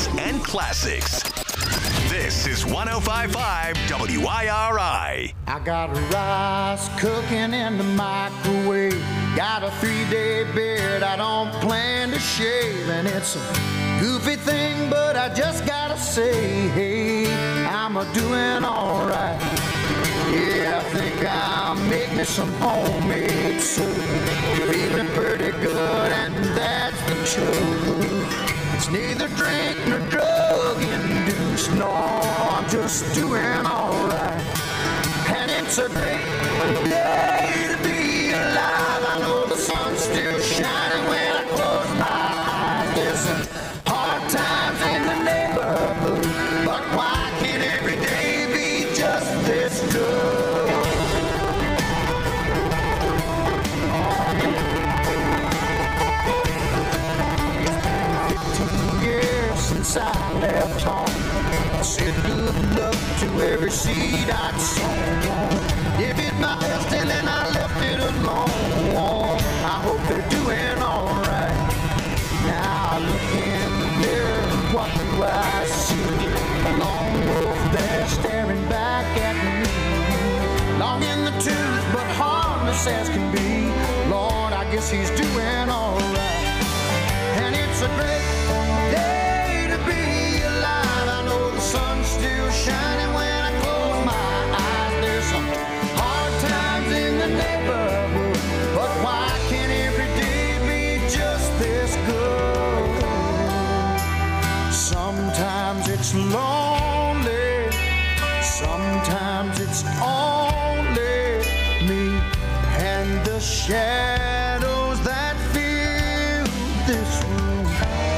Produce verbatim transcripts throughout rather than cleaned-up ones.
favorites and classics. This is one oh five point five W I R I. I got rice cooking in the microwave. Got a three-day beard I don't plan to shave. And it's a goofy thing, but I just gotta say, hey, I'm a doing alright. Yeah, I think I'll make me some homemade soup. Feeling pretty good, and that's the truth. It's neither drink nor drug induced. No, I'm just doing alright. And it's a great day to be alive. I know the sun's still shining when I close my eyes. There's some hard times in the neighborhood, but why can't every day be just this good? Fifteen years since I left home, I said good luck to every seed I'd sown. If it's my best and then I left it alone, I hope they're doing alright. Now I look in the mirror, what do I see? A lone wolf there staring back at me. Long in the tooth, but harmless as can be. Lord, I guess he's doing alright. And it's a great day to be alive. I know the sun's still shining when I close my eyes. There's some hard times in the neighborhood, but why can't every day be just this good? Sometimes it's lonely, sometimes it's only me and the shadows that fill this room.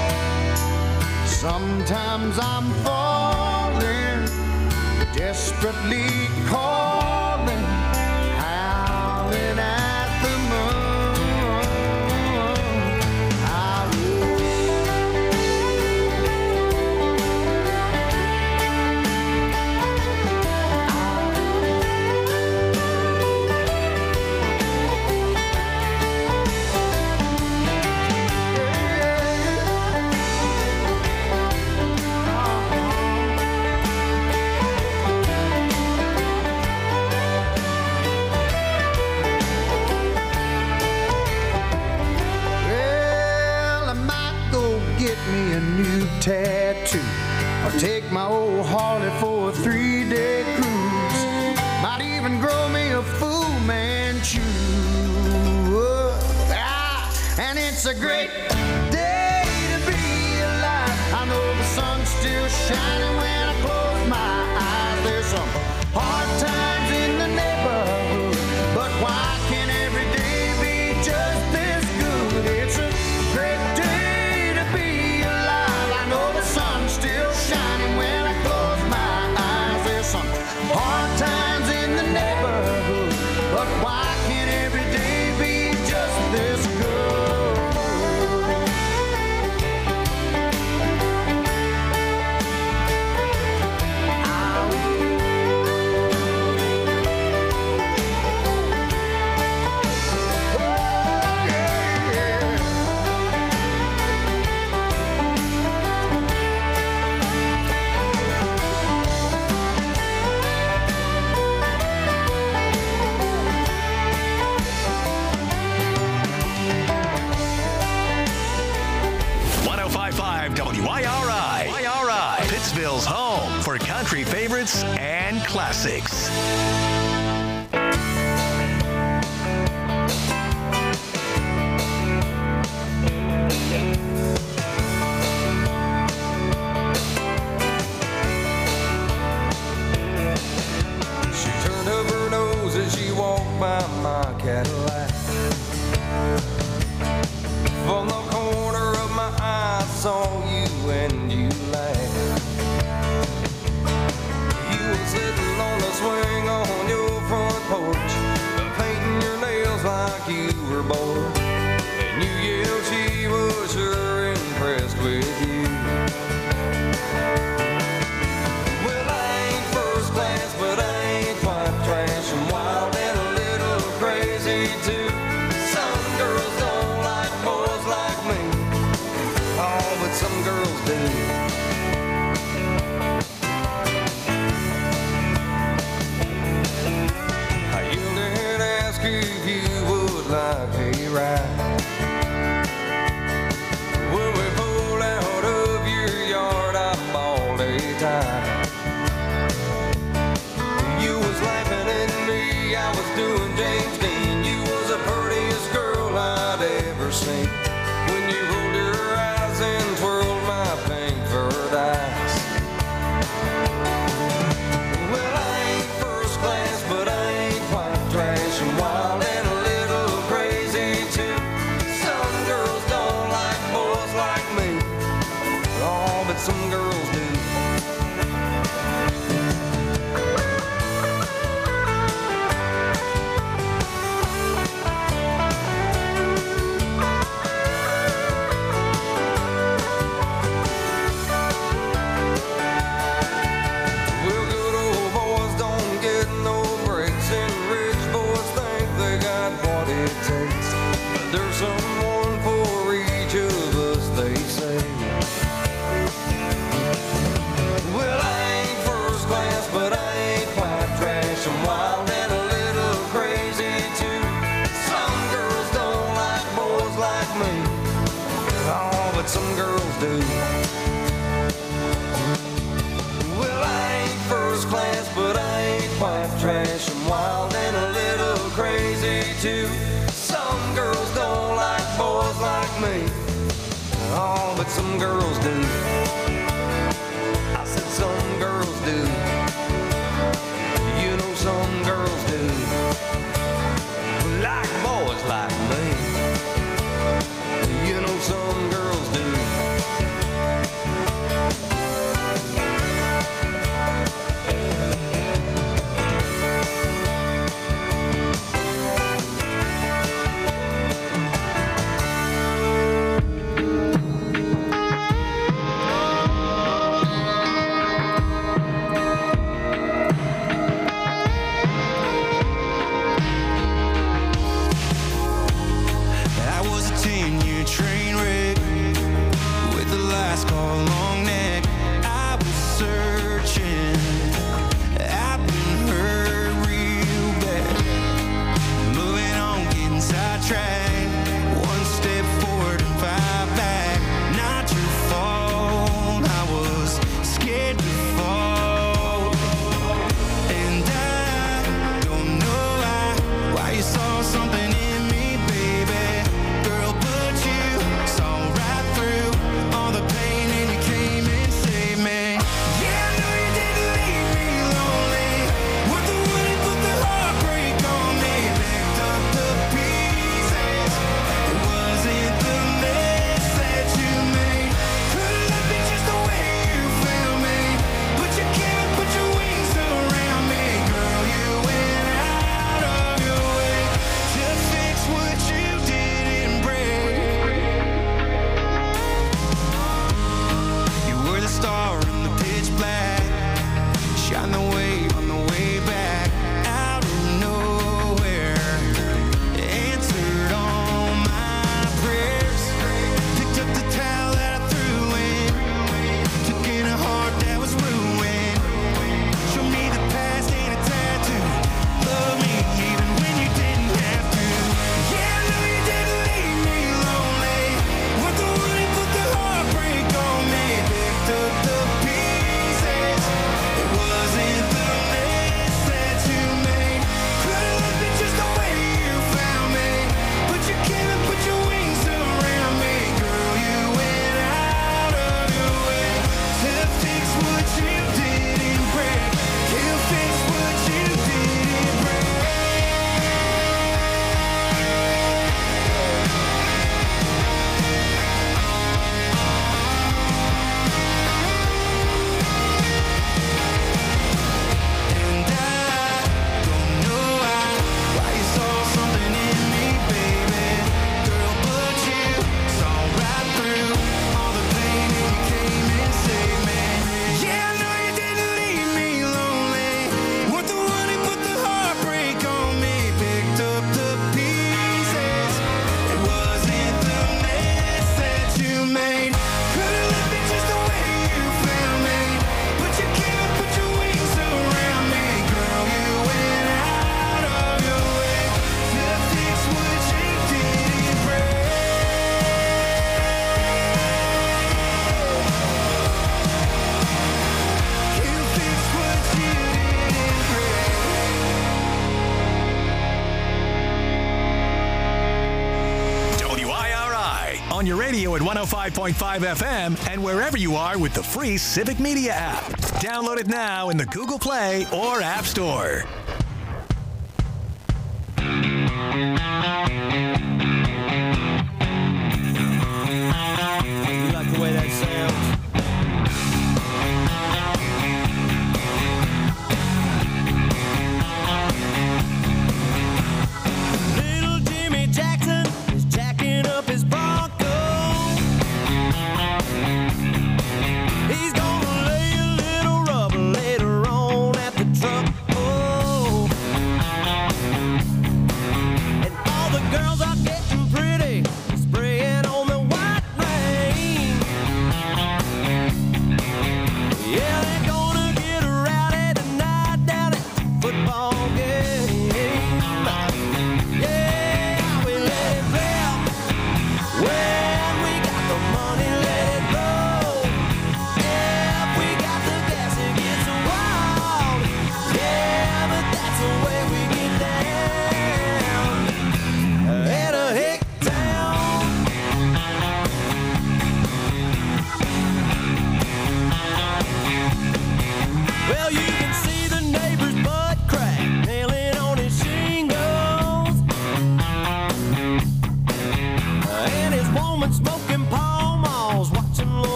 Sometimes I'm falling, desperately calling, howling at the moon. I me a new tattoo, or take my old Harley for a three-day cruise. Might even grow me a Fu Manchu. Ah, and it's a great day to be alive. I know the sun's still shining when I close my eyes. There's some hard times in the neighborhood, but why can't every day be just this good? It's a great day. Still shining when I close my eyes. There's some hard times in the neighborhood, but why can't every day be just this good? W I R I. Y R I. Pittsville's home for country favorites and classics. She turned up her nose as she walked by my Cadillac. From the corner of my eye, I saw you and you laughed. You were sitting on the swing on your front porch, painting your nails like you were bored. And you yelled she was sure impressed with you. Well, I ain't first class, but I ain't quite trash. I'm wild and a little crazy too. Some girls don't like boys like me, oh, but some girls do. but some girls do. There's someone for each of us, they say. Well, I ain't first class, but I ain't quite trash. I'm wild and a little crazy too. Some girls don't like boys like me. Oh, but some girls do. Well, I ain't first class, but I ain't quite trash. I'm wild and a little crazy too. Some girls don't like boys like me. Oh, but some girls do. I said some girls do. You know some girls do. Like boys like me. You know some girls do. On your radio at one oh five point five F M and wherever you are with the free Civic Media app. Download it now in the Google Play or App Store. You like the way that sounds?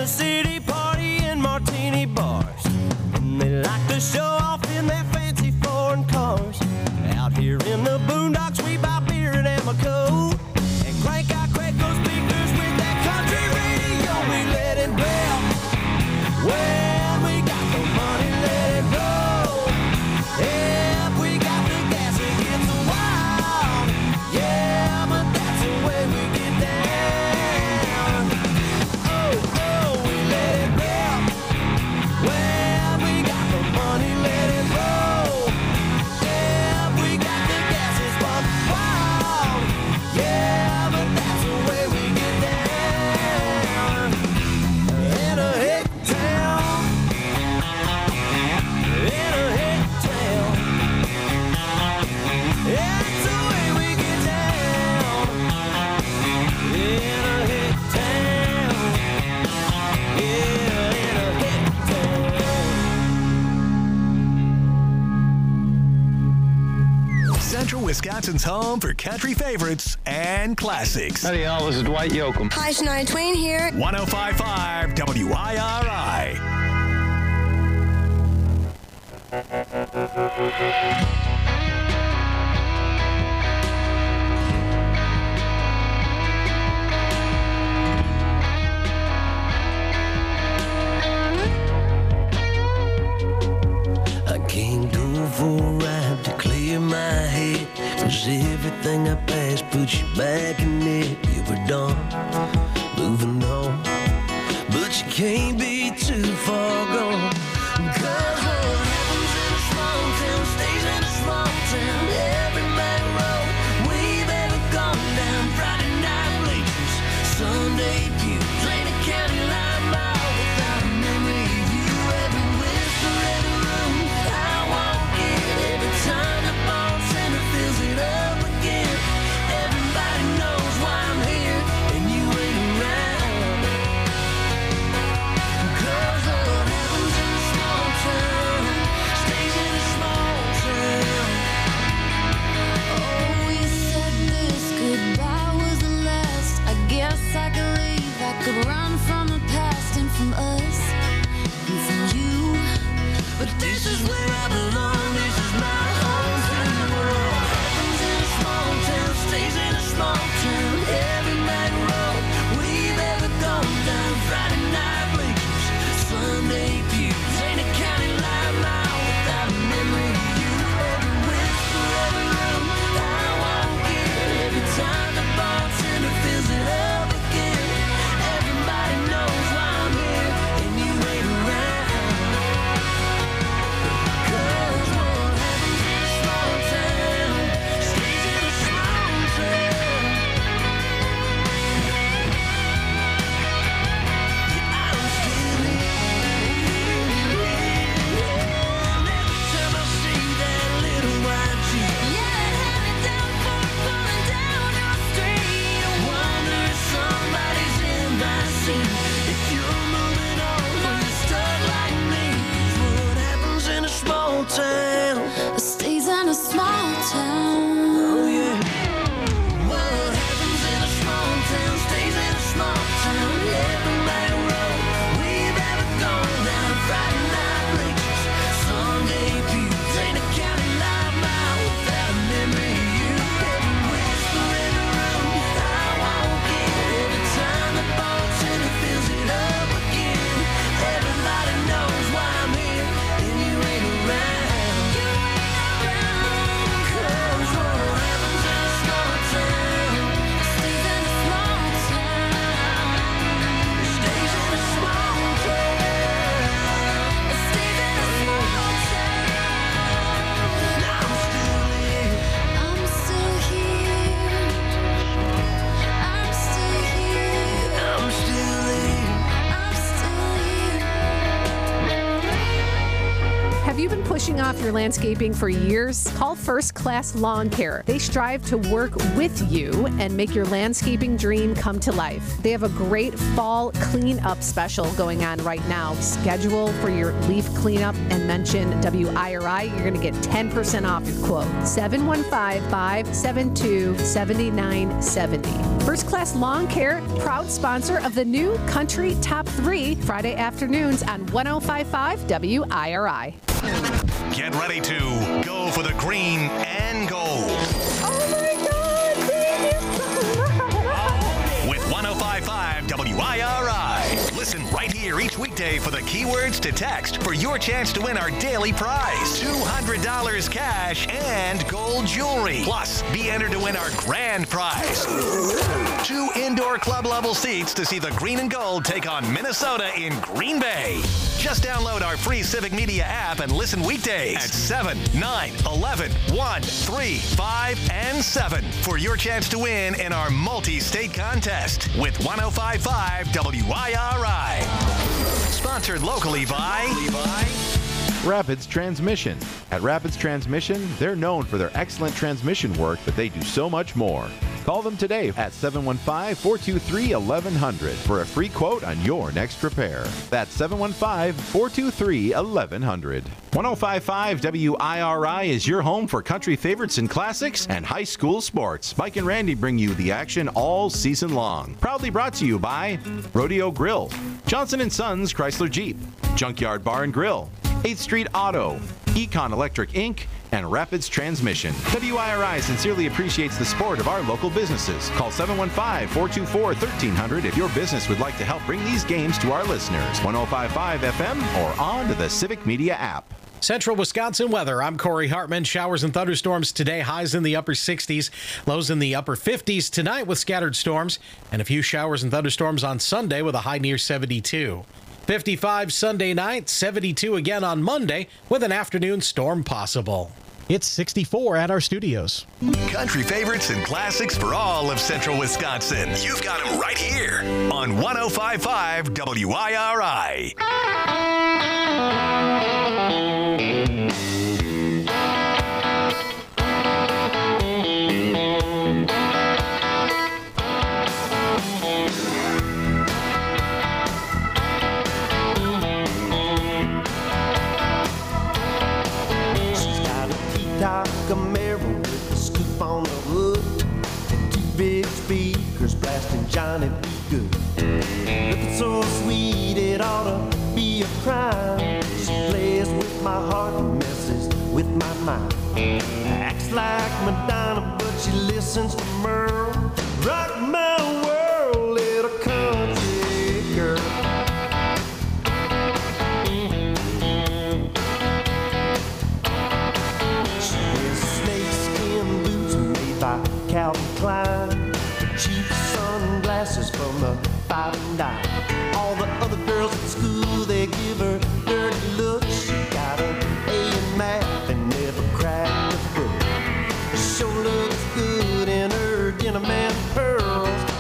the city, party in martini bars. And they like to show off in their fancy foreign cars. Out here in the boondocks, we buy beer at Amoco and crank our Craigco speakers with that country radio. We let it belt. Well, we got the money, let it blow. If we got the gas, it gets wild. Yeah, but that's the way we get down. Oh, oh, we let it belt. Well, we got the money, let it roll. If we got the gas, it's buck wild. Yeah, but that's the way we get down. In a hick town, in a hick town, it's the way we get down. In a hick town, yeah, in a hick town. Central Wisconsin's home for country favorites and classics. Howdy, y'all. This is Dwight Yoakam. Hi, Shania Twain here. one oh five point five W I R I. I can't go for a ride to clear my head, 'cause everything I pass puts you back in it. You were done, moving on, but you can't be too far gone. 'Cause what happens in a small town stays in a small town. Every back road we've ever gone down. Friday night bleachers, Sunday pews, ain't a county line mile without a memory of you. Every whisper, every room I walk in, every time the bartender fills it up again. Everybody knows why I'm here and you ain't around. 'Cause what happens in a small town stays in a small town. Oh, you said this goodbye was the last. I guess I could leave. I could run from the past and from us and from you. But this is where I belong, this is my home to the world. Happens in a small town, stays in a small town. Every back road we've ever gone down. Friday night bleachers, Sunday pews, ain't a county line mile without a memory of you. Every whisper, every room I walk in, every time the bartender fills it up again. Everybody knows why I'm here and you ain't around. 'Cause what happens in a small town stays in a small town. Yeah, I'm still here. And every time I see that little white Jeep, Yeah, headed down for pulling down your street. I wonder if somebody's in my seat. If you're moving on or you're stuck like me. 'Cause what happens in a small town? Stays in a small town. Oh yeah. What happens in a small town stays in a small town. Every back road we've ever gone down. Friday night bleachers, Sunday pews, ain't a county line mile without a memory of you. Every whisper, every room I walk in, every time the bartender fills it up again. Everybody knows why I'm here and you ain't around. been pushing off your landscaping for years? Call First Class Lawn Care. They strive to work with you and make your landscaping dream come to life. They have a great fall cleanup special going on right now. Schedule for your leaf cleanup and mention W I R I. You're going to get ten percent off your quote. seven one five, five seven two, seven nine seven zero. First Class Lawn Care, proud sponsor of the new Country Top three, Friday afternoons on one oh five point five W I R I. Get ready to go for the green and gold. Oh my God, thank you. With one oh five point five W I R I. Listen right here each weekday for the keywords to text for your chance to win our daily prize. two hundred dollars cash and gold jewelry. Plus, be entered to win our grand prize. Two indoor club level seats to see the green and gold take on Minnesota in Green Bay. Just download our free Civic Media app and listen weekdays at seven, nine, eleven, one, three, five, and seven for your chance to win in our multi-state contest with one oh five point five W I R I. Sponsored locally by Rapids Transmission. At Rapids Transmission, they're known for their excellent transmission work, but they do so much more. Call them today at seven one five, four two three, one one zero zero for a free quote on your next repair. That's seven one five, four two three, one one zero zero. one oh five point five W I R I is your home for country favorites and classics and high school sports. Mike and Randy bring you the action all season long. Proudly brought to you by Rodeo Grill, Johnson and Sons Chrysler Jeep, Junkyard Bar and Grill, eighth Street Auto, Econ Electric Incorporated, and Rapids Transmission. W I R I sincerely appreciates the support of our local businesses. Call seven one five, four two four, one three zero zero if your business would like to help bring these games to our listeners. one oh five point five F M or on to the Civic Media app. Central Wisconsin weather. I'm Corey Hartman. Showers and thunderstorms today. Highs in the upper sixties, lows in the upper fifties tonight with scattered storms, and a few showers and thunderstorms on Sunday with a high near seventy-two. fifty-five Sunday night, seventy-two again on Monday with an afternoon storm possible. It's sixty-four at our studios. Country favorites and classics for all of Central Wisconsin. You've got them right here on one oh five point five W I R I. Camaro with a scoop on the hood and two big speakers blasting Johnny B. Good. Looking so sweet it ought to be a crime. She plays with my heart and messes with my mind. Acts like Madonna but she listens to Merle. Rock my world, little country girl. By Calvin Klein, cheap sunglasses from the five and dime. All the other girls at school, they give her dirty looks. She got an A in math and never cracked a book. She sure looks good in her denim and pearls.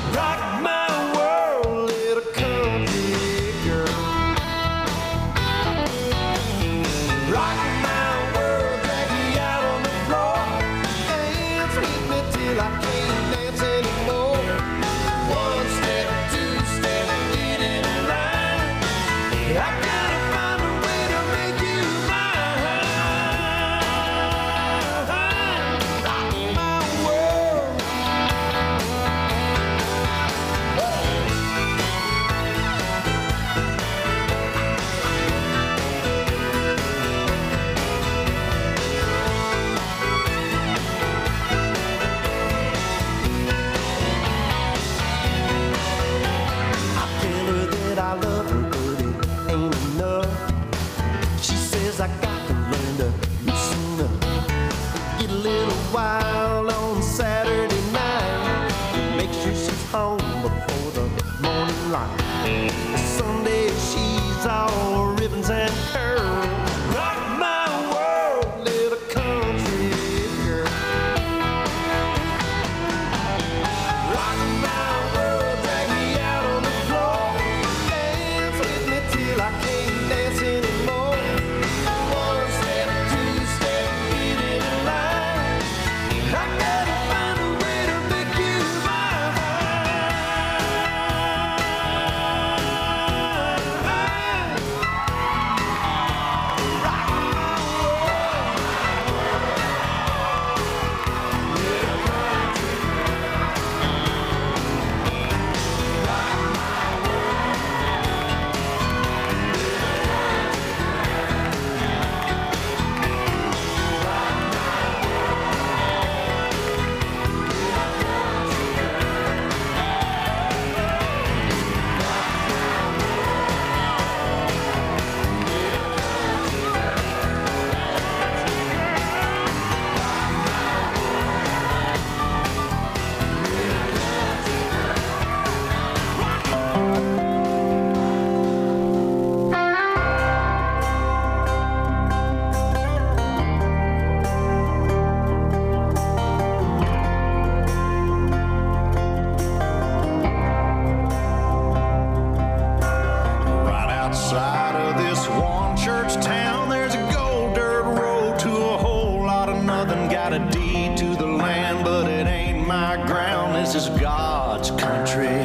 outside of this one church town, there's a gold dirt road to a whole lot of nothing. Got a deed to the land, but it ain't my ground. This is God's country.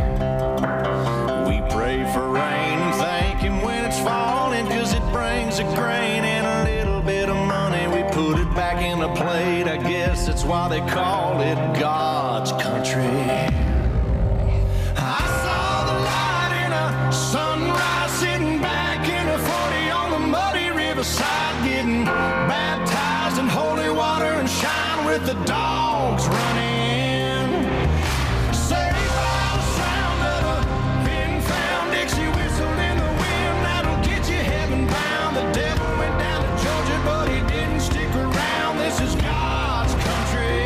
We pray for rain and thank Him when it's falling, 'cause it brings a grain and a little bit of money. We put it back in the plate. I guess that's why they call it God's country. I saw the light in a sunrise, sitting back in a forty on the muddy riverside, getting baptized in holy water and shine with the dogs running. Saved by the sound of a pin-found Dixie whistle in the wind that'll get you heaven bound. The devil went down to Georgia, but he didn't stick around. This is God's country.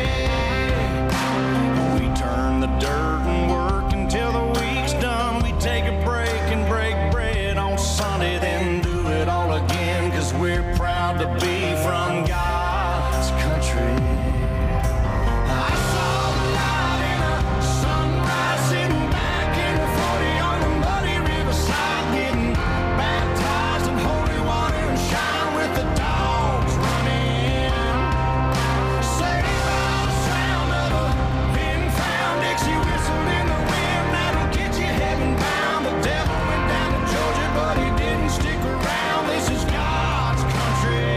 We turn the dirt and work until the week's done. We take a break and break bread on Sunday, then do it all again, 'cause we're proud to be from God's country. I saw the light in a sunrise, sitting back in a forty on the muddy riverside, getting baptized in holy water and shine with the dogs running. Saved by the sound of a pin-found Dixie whistle in the wind that'll get you heaven bound. The devil went down to Georgia, but he didn't stick around. This is God's country.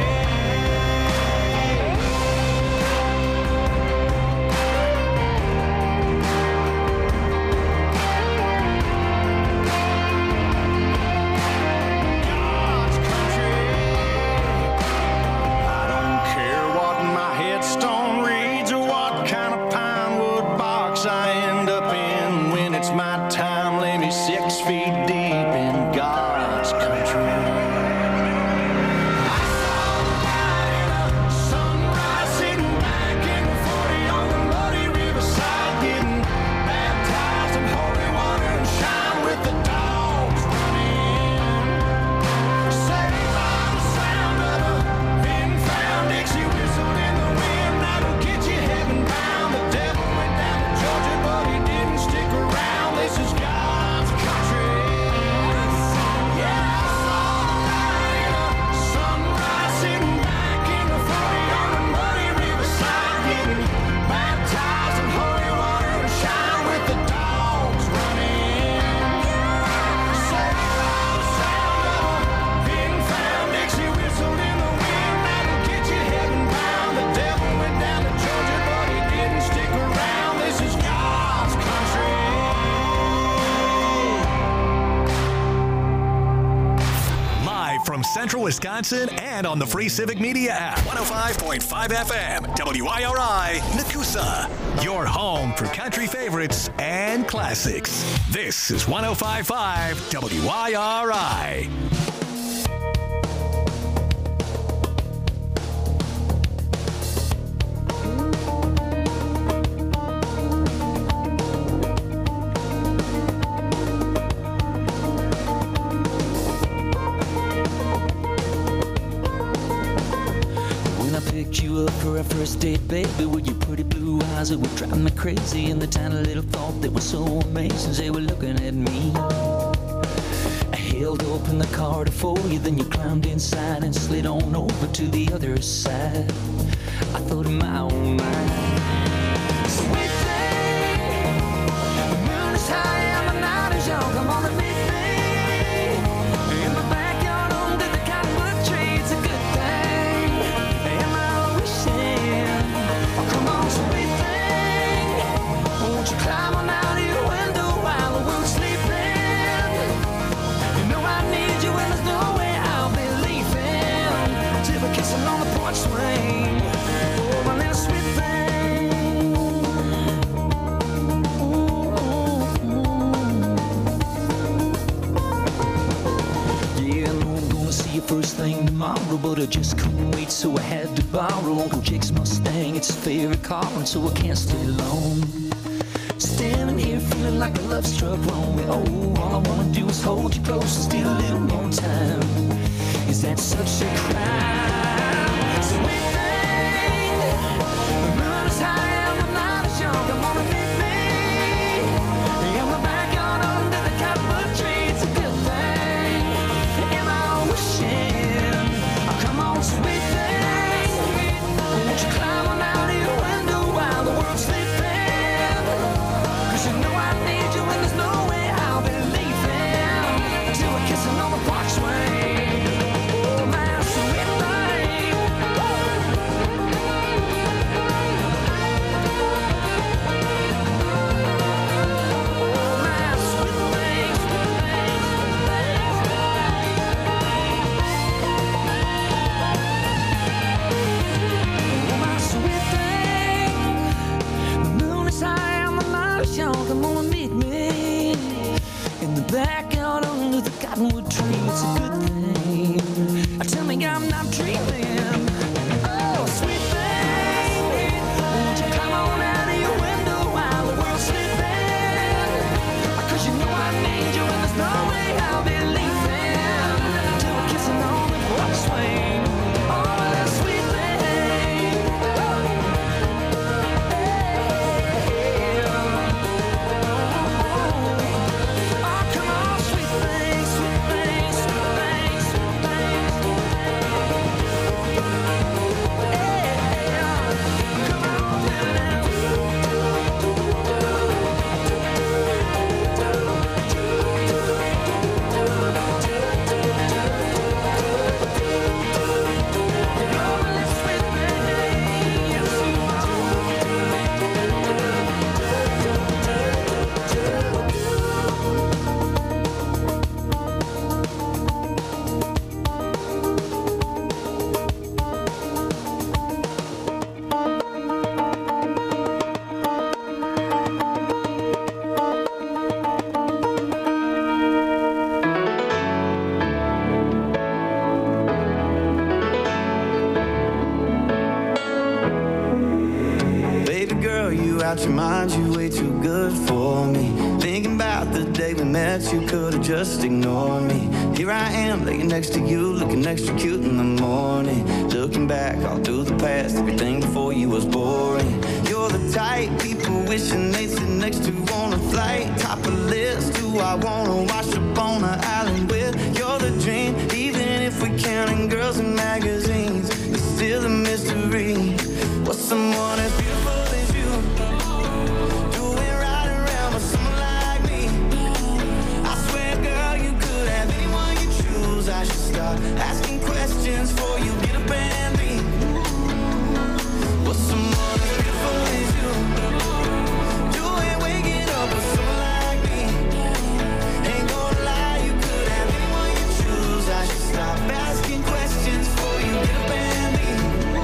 God's country. I don't care what my headstone reads or what kind of pine wood box I end up in. When it's my time, lay me six feet deep in God's country. I saw the light in a sunrise, sitting back in a forty on the muddy riverside, getting baptized in holy water and shine with the dogs running. Saved by the sound of a pin-found Dixie whistle in the wind that'll get you heaven bound. The devil went down to Georgia, but he didn't stick around. This is God's country. Yeah, I saw the light in a sunrise, sitting back in a forty on the muddy riverside, getting baptized in holy water and shine with the dogs running. Saved by the sound of a pin-found Dixie whistle in the wind that'll get you heaven bound. The devil went down to Georgia, but he didn't stick around. This is God's country. Live from central Wisconsin and on the free Civic Media app. one oh five point five F M, W I R I, Nakusa. Your home for country favorites and classics. This is one oh five point five W I R I. When I picked you up for our first date, baby, with your pretty blue eyes that were driving me crazy, and the tiny little thought that was so amazing, they were looking at me. I held open the car door for you, then you climbed inside and slid on over to the other side. I thought in my own mind, sweet thing, the moon is high and the night is young. Come on and meet me in the backyard under the cottonwood tree. It's a good thing. Am I wishing? Oh, come on, sweet thing, won't you climb on out of your window while the world's sleeping? You know I need you and there's no way I'll be leaving till we're kissing on the porch swing. Oh, my little sweet thing. Yeah, I know I'm gonna see you first thing tomorrow, but I just couldn't wait, so I had to borrow Uncle Jake's Mustang. It's his favorite car, and so I can't stay long. Standing here feeling like a love struck wrong. Oh, all I wanna do is hold you close and steal a little more time. Is that such a crime? Sweet thing, the moon is high and the night is young. Come on and meet me in the backyard under the cottonwood tree. It's a good thing. out your mind, you way too good for me. Thinking about the day we met, you could've just ignored me. Here I am, laying next to you, looking extra cute in the morning. Looking back all through the past, everything before you was boring. You're the type people wishing they'd sit next to on a flight. Top of the list, who I wanna wash up on an island with. You're the dream, even if we counting girls in magazines. It's still a mystery. What's someone as beautiful as you doing right around with someone like me? I swear, girl, you could have anyone you choose. I should start asking questions before you get up and leave. What's someone as beautiful as you doing waking up with someone like me? Ain't gonna lie, you could have anyone you choose. I should stop asking questions before you get up and leave.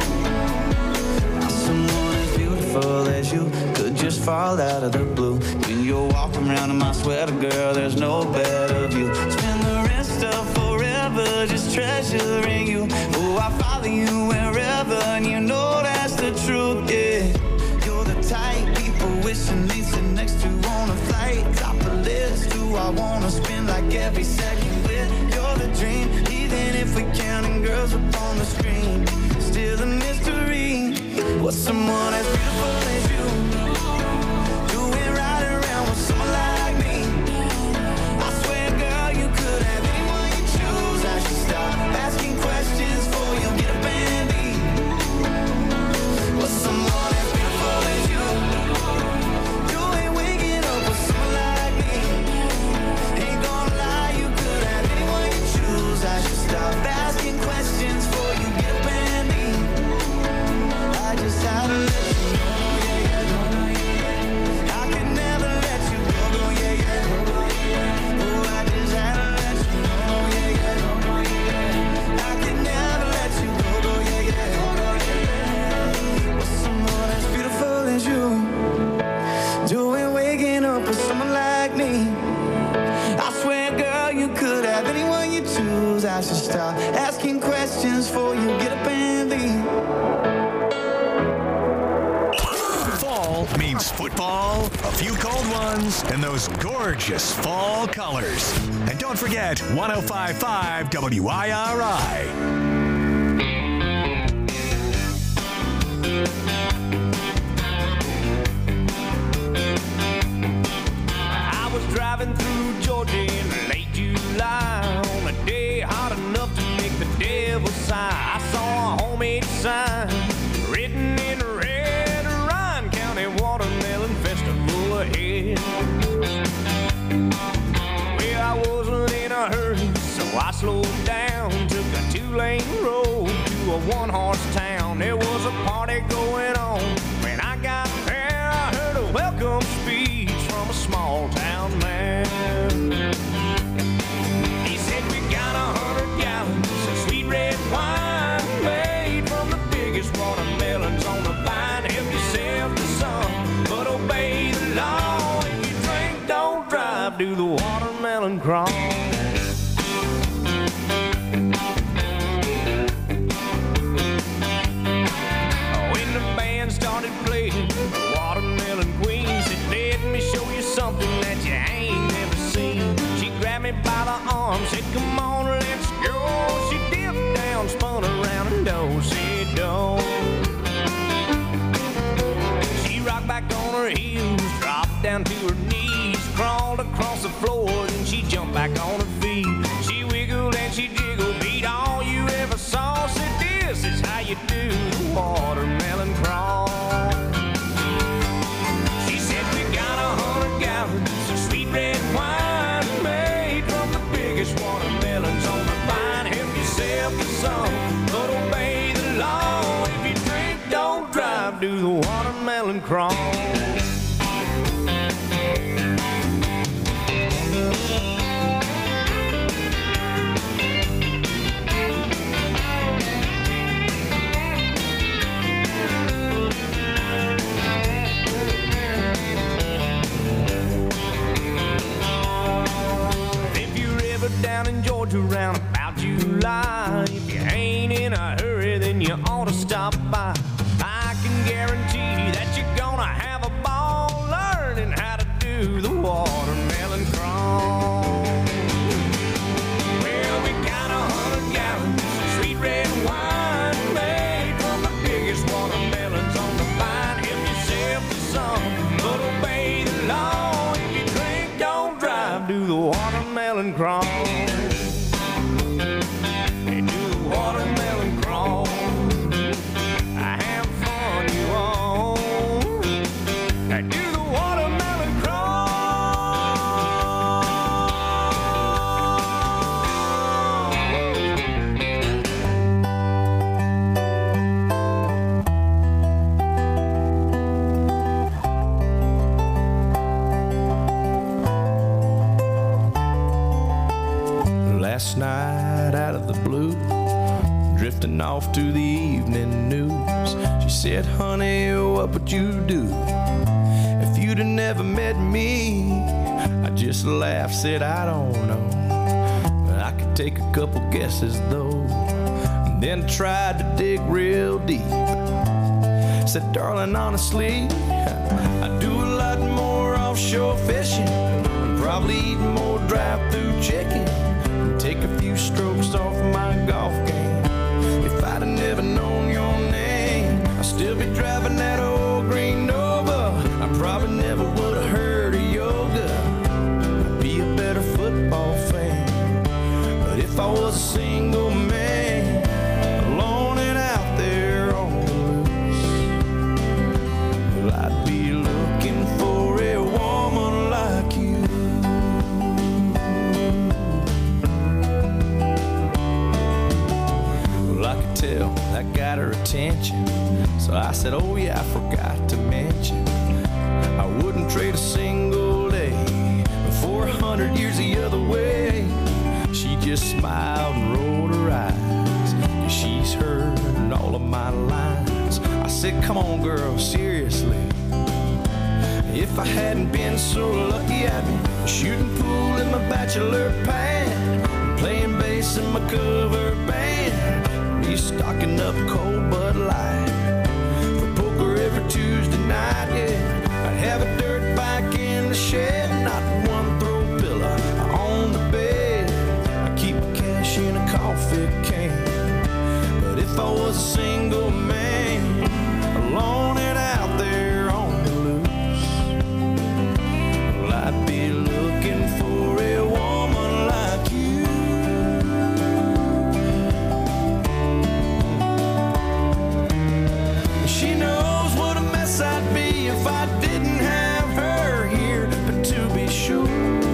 Someone as beautiful as you could just fall out of the blue. When you're walking around in my sweater, girl, there's no better view. Spend the rest of forever just treasuring you. Oh, I follow you wherever, and you know that's the truth, yeah. You're the type people wishing they'd sit next to on a flight. Top of the list, who I wanna spend like every second with. You're the dream, even if we counting girls up on the screen. Still a mystery. What's someone as beautiful as you doing right around with someone like me? I swear, girl, you could have anyone you choose. I should stop asking questions before you get up and leave. What's someone as beautiful as you doing waking up with someone like me? Ain't gonna lie, you could have anyone you choose. I should stop asking questions before you get up and leave. I just had to let you know, yeah, yeah, no, no, yeah. I could never let you go, go, yeah, yeah. Oh, I just had to let you know, yeah, yeah, no, no, yeah. I could never let you go, go, yeah, yeah. With someone as beautiful as you, doing waking up with someone like me. I swear, girl, you could have anyone you choose. I should stop asking questions before you get up and leave. Fall means football, a few cold ones, and those gorgeous fall colors. And don't forget one oh five point five W I R I. I was driving through Georgia in late July on a day hot enough to make the devil sigh. I saw a homemade sign written in red, Ryan County Watermelon Festival ahead. Well, I wasn't in a hurry, so I slowed down, took a two-lane road to a one-horse town. There was a party going on. When I got there, I heard a welcome speech from a small-town man. He said, we got a hundred gallons of sweet red wine made from the biggest watermelons on the vine. Help yourself to some, but obey the law. If you drink, don't drive, do the watermelon crawl. When the band started playing the Watermelon Queen, said, let me show you something that you ain't never seen. She grabbed me by the arm, said, come on, let's go. She dipped down, spun around, and don't say don't. She rocked back on her heels, dropped down to her knees, crawled across the floor, then she jumped back on her feet. She wiggled and she jiggled, beat all you ever saw. Said, this is how you do the watermelon crawl. She said, we got a hundred gallons of sweet red wine made from the biggest watermelons on the vine. Help yourself to some, but obey the law. If you drink, don't drive, do the watermelon crawl. Down in Georgia around about July, if you ain't in a hurry, then you ought to stop by. I can guarantee that you're gonna have a ball. watermelon chrome. Well, we got a hundred gallons of sweet red wine made from the biggest watermelons on the vine. Help yourself to some, but obey the law. If you drink, don't drive. Do the watermelon chrome. Hey, do the watermelon chrome. I have fun, you won't. Hey, do the watermelon Last night out of the blue, drifting off to the evening news, she said, honey, what would you do if you'd have never met me? I just laughed, said, I don't know, I could take a couple guesses though. And then tried to dig real deep, said, darling, honestly, I do a lot more offshore fishing, probably eat more drive-through chicken, take a few strokes off my golf game. If I'd have never known your name, I'd still be driving that old green Nova. I probably never would have heard of yoga. I'd be a better football fan. But if I was a single man, alone and out there on the loose, well, I'd be looking for a woman like you. Tell that got her attention, so I said, oh yeah, I forgot to mention, I wouldn't trade a single day for a hundred years the other way. She just smiled and rolled her eyes, 'cause she's heard all of my lines. I said, come on girl, seriously, if I hadn't been so lucky, I'd be shooting pool in my bachelor pad, playing bass in my cover band, be stocking up cold Bud Light for poker every Tuesday night, yeah. I'd have a dirt bike in the shed, not one throw pillow on the bed. I keep cash in a coffee can. But if I was a single man, alone and out there on the loose, well, I'd be looking for a woman like you. She knows what a mess I'd be if I didn't have her here. But to be sure,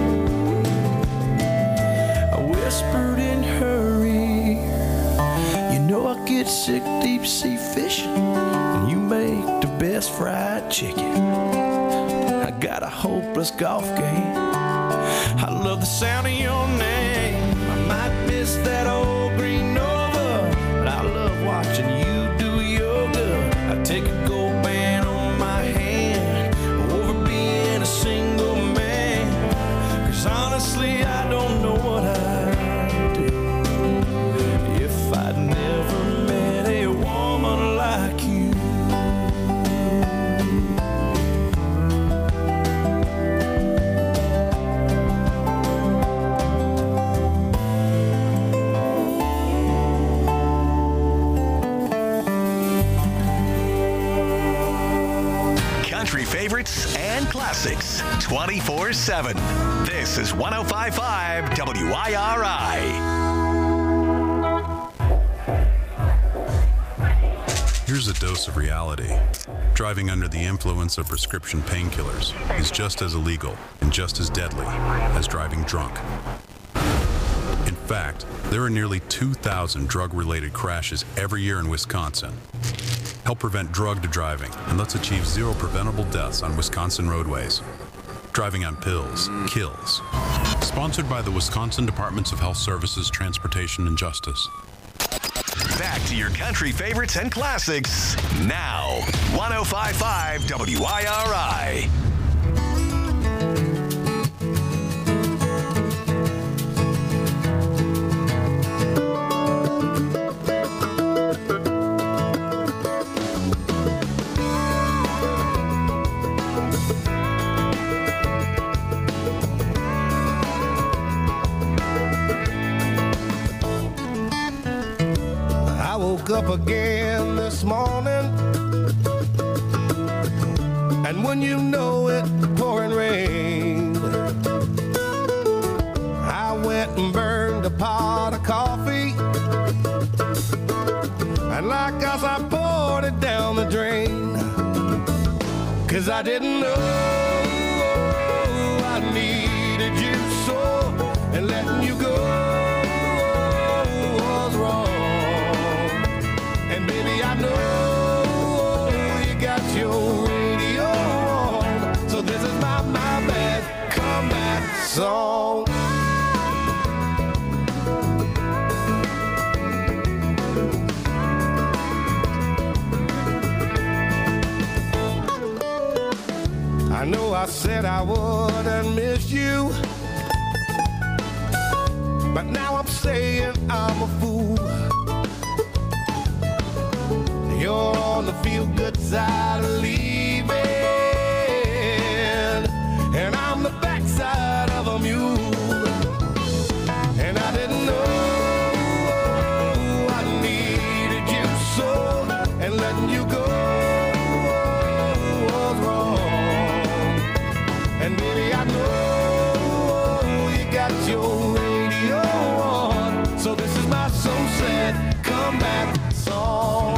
I whispered in her ear, you know I get sick deep sea fishing, and you make the best fried chicken. I got a hopeless golf game, I love the sound of your name. I might miss that old green Nova, but I love watching you do yoga. I take a gold band on my hand over being a single man, 'cause honestly I don't know what I'd do if I'd never met a woman like you. Country favorites and classics twenty-four seven. This is one oh five point five W I R I. Here's a dose of reality. Driving under the influence of prescription painkillers is just as illegal and just as deadly as driving drunk. In fact, there are nearly two thousand drug-related crashes every year in Wisconsin. Help prevent drug driving, and let's achieve zero preventable deaths on Wisconsin roadways. Driving on pills kills. Sponsored by the Wisconsin Departments of Health Services, Transportation, and Justice. Back to your country favorites and classics now. one oh five point five W I R I. woke up again this morning, and when you know it, pouring rain, I went and burned a pot of coffee, and like us I poured it down the drain, 'cause I didn't know I needed you so, and letting you go was wrong. And baby, I know you got your radio on, so this is my, my bad comeback song. I know I said I wouldn't miss you, but now I'm saying I'm a fool. You're on the feel-good side of leaving, and I'm the backside of a mule. And I didn't know I needed you so, and letting you go was wrong. And baby, I know you got your radio on, so this is my so sad comeback song.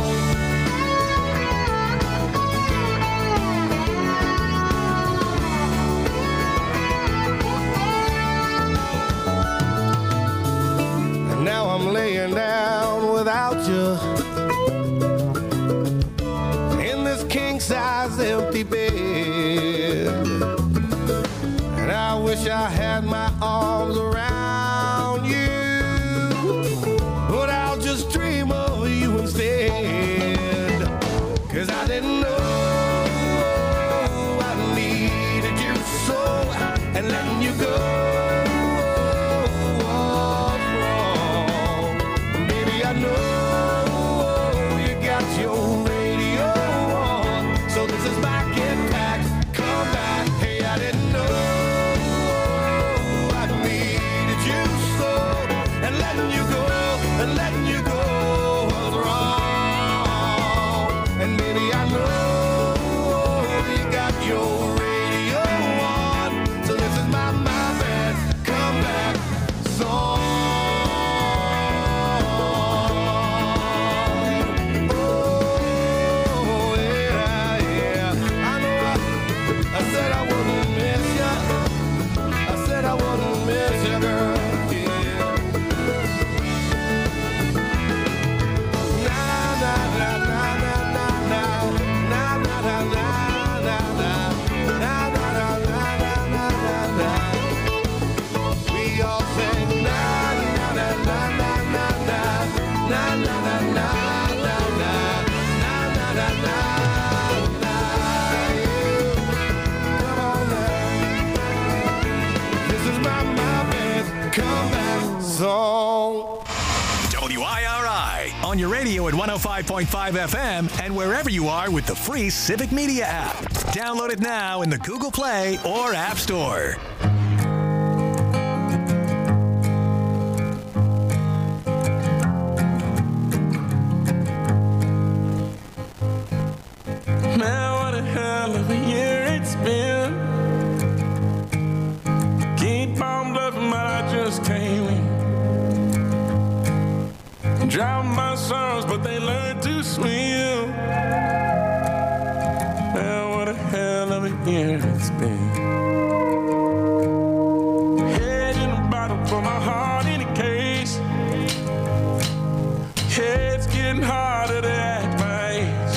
And now I'm laying down without you in this king-size empty bed, and I wish I had my arms around you, but I'll just dream of you instead. 'Cause I didn't know I needed you so, and letting you go was wrong. Baby, I know you got your radio on, so this is my get back, come back. Hey, I didn't know I needed you so, and letting you go, and letting you go was wrong. And baby, I know you got your radio on, so this is my, my bad comeback song. Oh, yeah, yeah. I know I, I said I wouldn't miss ya. I said I wouldn't miss ya, girl. Yeah. Na na na na na na na na na na na na na na na na na na. We all sing na na na na na na na na na na na na na na na na. Come on now. This is my my bad comeback song. W I R I on your radio at one oh five point five F M and wherever you are with the free Civic Media app. Download it now in the Google Play or App Store. Man, what a hell of a year it's been. Keep on bluffing, but I just can't win. Drown my songs, but they learn to swim. Man, what a hell of a year it's been. Head in a bottle for my heart in a case. Head's getting harder to act my age.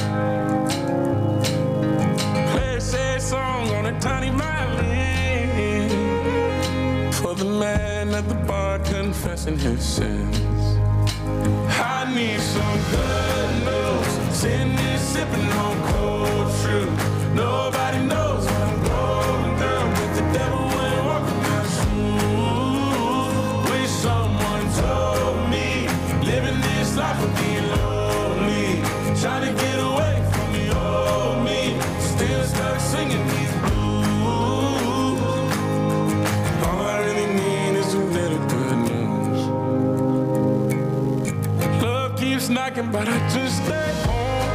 Play a sad song on a tiny violin for the man at the bar confessing his sins. I need some good news. Sitting here sipping on cold truth. Nobody knows what I'm going through, but the devil ain't walking my shoes. Wish someone told me living this life would be lonely. Trying to get away from the old me, still stuck singing these blues. All I really need is a little good news. Love keeps was knocking, but I just stayed home.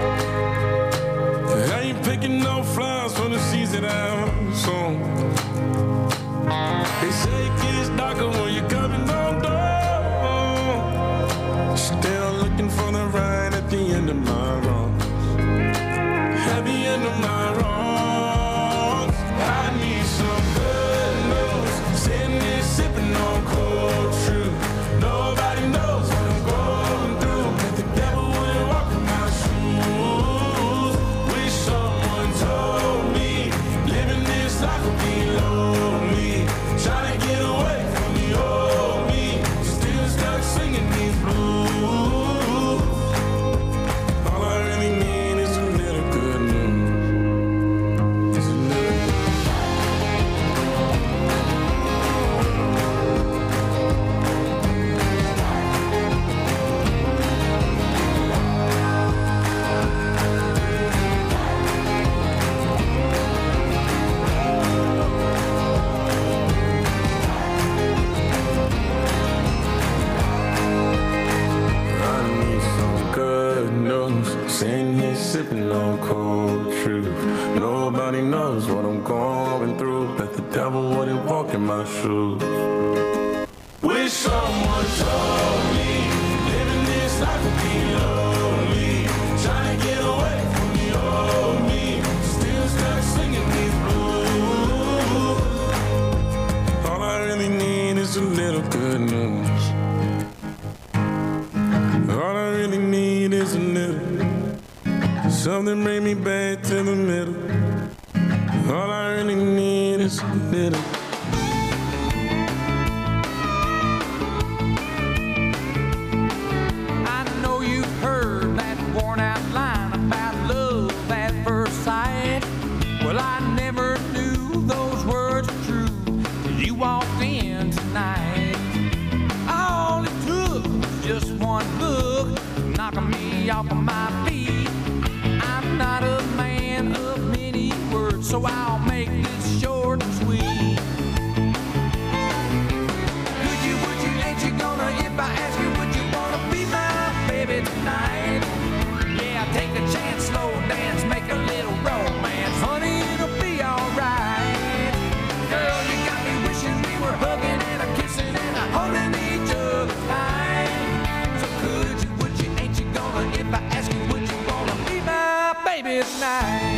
I ain't picking no flowers for the season I'm sown. They say it gets darker when you're coming home door. Still looking for the right at the end of my wrongs. At the end of my wrongs, I need some good news. Sitting there sipping on cold truth. Nobody knows what I'm going through. But the devil wouldn't walk in my shoes. Wish someone told me living this life would be lonely. Trying to get away from the old me. Still stuck singing these blues. All I really need is a little good news. It's a little I need some good news. Sitting here sipping on cold truth. Nobody knows what I'm going through. Bet the devil wouldn't walk in my shoes. Wish someone told me living this life would be lonely. Trying to get away from the old me. Still stuck singing these blues. All I really need is a little good news. All I really need is a little. Something bring me back to the middle. All I really need is a little. I know you've heard that worn out line about love at first sight. Well, I never knew those words were true till you walked in tonight. All it took was just one look, knocking me off of my feet. I'm not a man of many words, so I'll make this short and sweet. Could you, would you, ain't you gonna, if I ask you, would you wanna be my baby tonight? Yeah, take a chance, slow dance, make a little romance. Honey, it'll be alright. Girl, you got me wishing we were hugging and a kissing and a holding each other tight. So could you, would you, ain't you gonna, if I ask you, would you wanna be my baby tonight?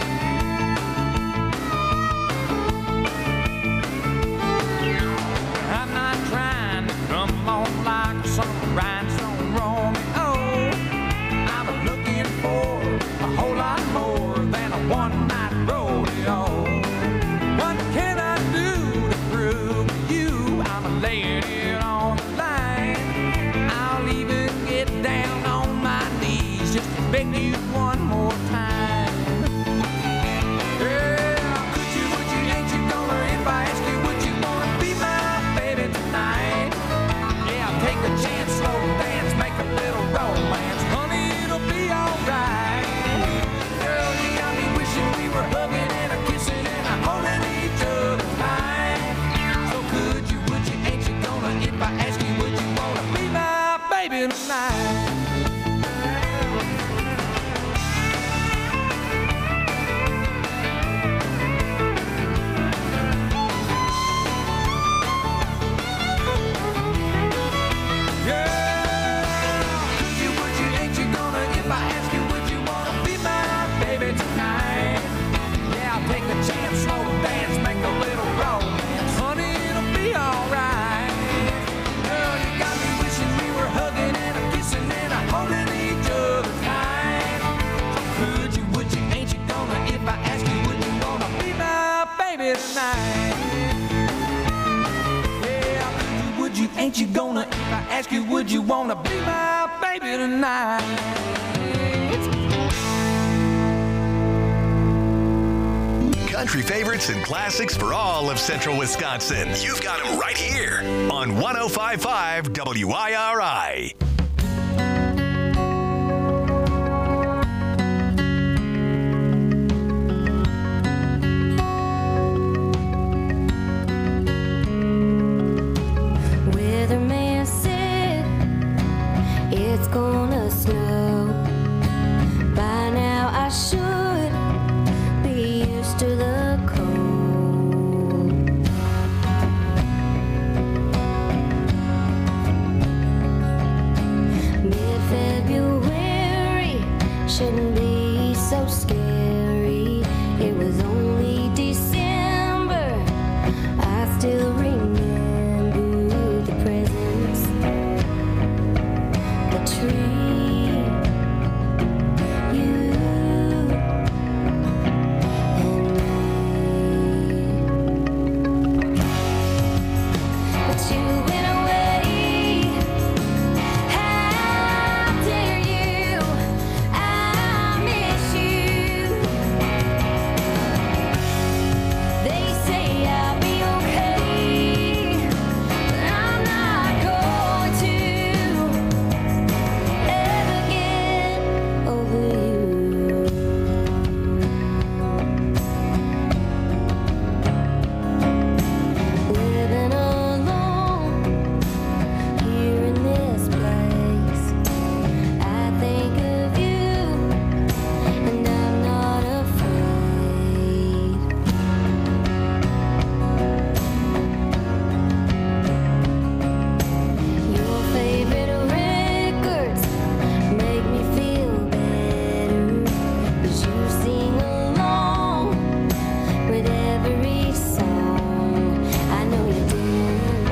I'm not trying to come on like some rhinestone Romeo. I'm looking for a whole lot more than a one-night rodeo. What can I do to prove to you I'm laying it on the line? I'll even get down on my knees just to beg you one more time. Yeah, could you, would you, ain't you gonna, if I ask you, would you wanna be my baby tonight? Yeah, take a chance, slow dance, make a little romance. Honey, it'll be alright. Girl, you got me wishing we were hugging and a kissing and a holding each other tight. So could you, would you, ain't you gonna, if I ask you, would you wanna be my baby tonight? Ain't you gonna, if I ask you, would you wanna be my baby tonight? Country favorites and classics for all of central Wisconsin. You've got them right here on one oh five point five W I R I. Weatherman said It's gonna snow. By now I should be used to the cold. Mid-February shouldn't be so scary. It was only December. I still remember the presents, the tree, you and me. But you went away. How dare you? I miss you. They say I'll be okay, but I'm not going to ever get over you. Living alone here in this place, I think of you, and I'm not afraid. Your favorite records make me feel better, 'cause you sing along with every song. I know you didn't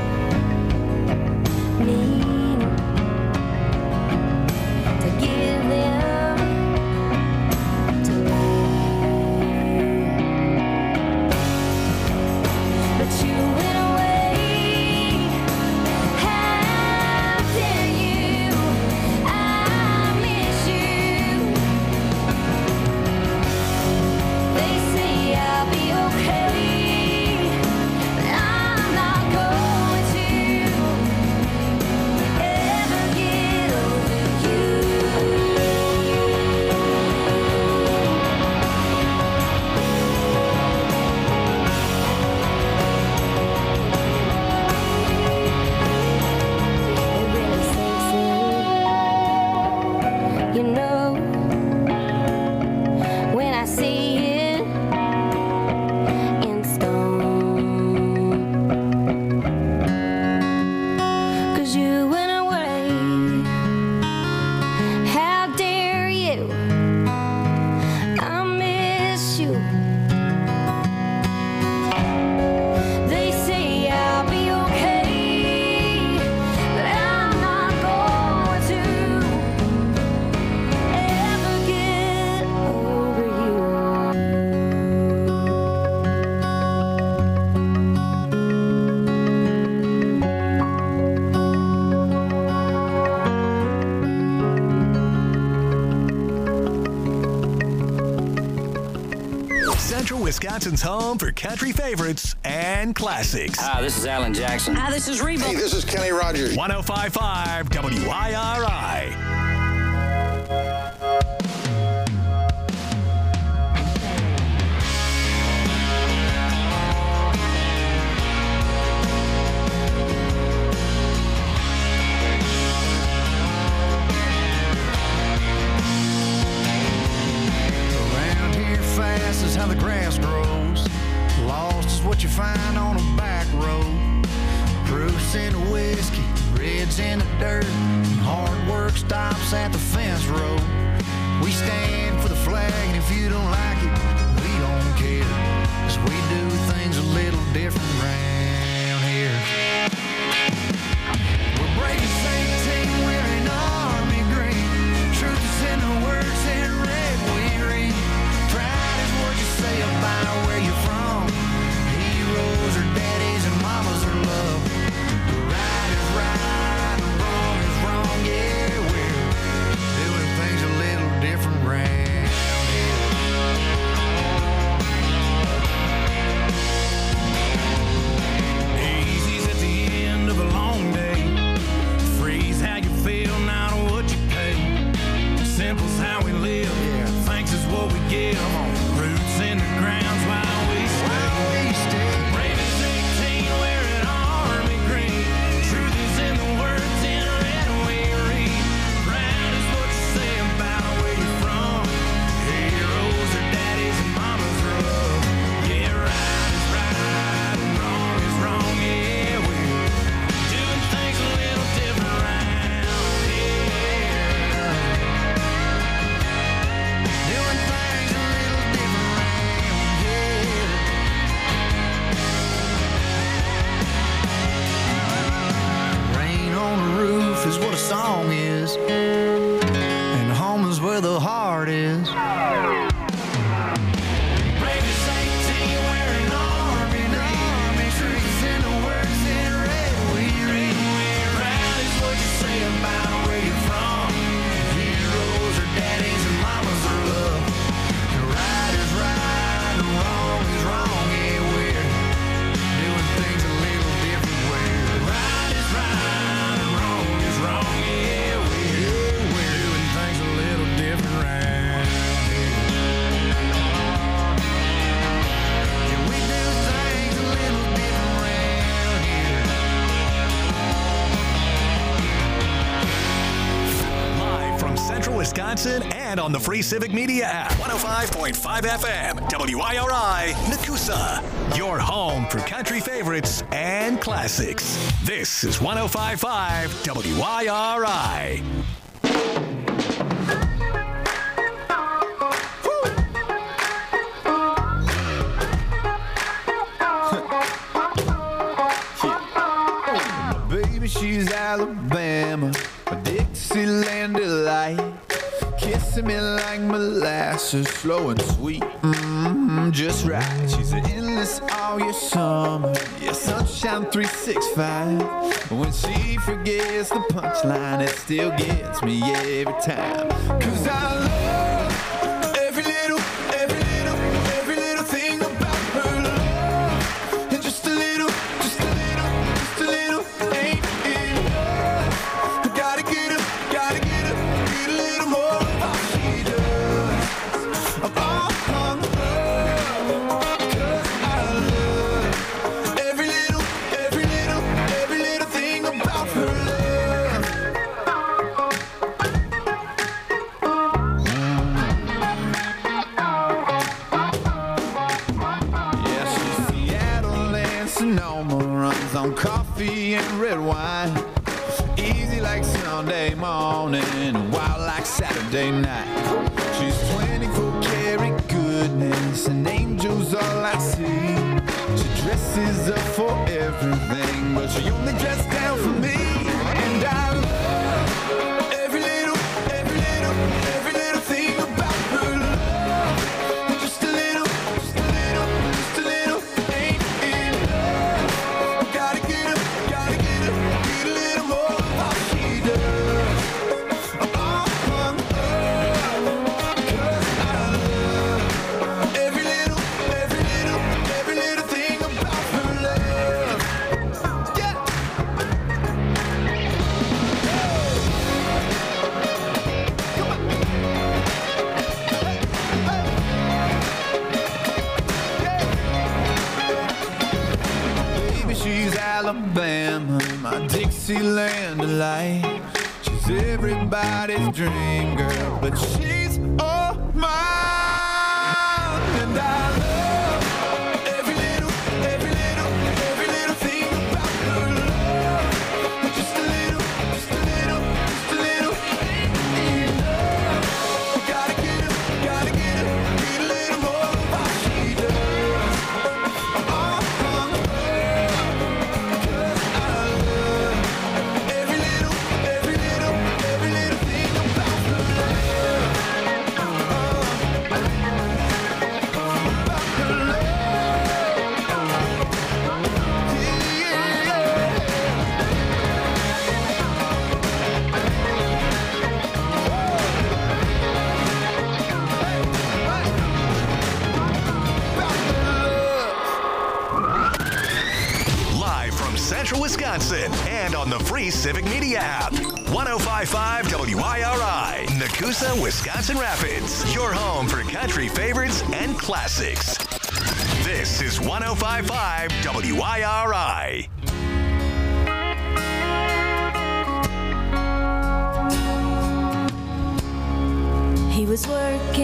mean to give them to me, but you went away. How dare you? I miss you. They say I'll be okay, but I'm not going to ever get over you. It really sinks in, you know, when I see it in stone. 'Cause you went away. How dare you? I miss you. They say I'll be okay, but I'm not going to ever get over you. Central Wisconsin's home for country favorites and classics. Hi, this is Alan Jackson. Hi, this is Reba. Hey, this is Kenny Rogers. one oh five point five W I R I. Around here fast is how the grass grows. Lost is what you find on a back road. Proofs in the whiskey, reds in the dirt, and hard work stops at the fence road. We stand for the flag, and if you don't like it, we don't care, 'cause we do things a little different around here. We're breaking seventeen, wearing army green. Truth is in the words in red we read. Pride is what you say about where you're from. Heroes are daddies and mamas are love. Right is right and wrong is wrong. Yeah, we're doing things a little different round here. song is, and home is where the heart is. Wisconsin and on the free Civic Media app. one oh five point five F M, W I R I, Nakusa. Your home for country favorites and classics. This is one oh five point five W I R I. Baby, she's Alabama, a Dixieland delight. Kissing me like molasses, slow and sweet, mm-hmm, just right. She's an endless all year summer, yeah, sunshine three sixty-five. When she forgets the punchline, it still gets me every time. Cause I love every little, every little, every little thing about her love. And just a little, just a little, just a little ain't enough. I gotta get her, gotta get her, get a little more. On coffee and red wine, easy like Sunday morning, wild like Saturday night. She's twenty-four karat goodness, and angels all I see. She dresses up for everything, but she only dressed down for me. And I love every little, every little, every little thing about her love. And just a little, just a little, just a little ain't enough. Gotta get her, gotta get her, get a little more of how she does. Oh, oh, oh, cause I love every little, every little, every little thing about her love. Yeah. Baby, she's Alabama, my Dixieland delight. She's everybody's dream girl, but she's all mine. And I love every little, every little, every little thing about her love. Just a little, just a little, just a little ain't enough. Gotta get her, gotta get her, get a little more of how she does. Oh, oh, oh. Central Wisconsin and on the free Civic Media app. one oh five point five W I R I, Nakusa, Wisconsin Rapids. Your home for country favorites and classics. This is one oh five point five W I R I. He was working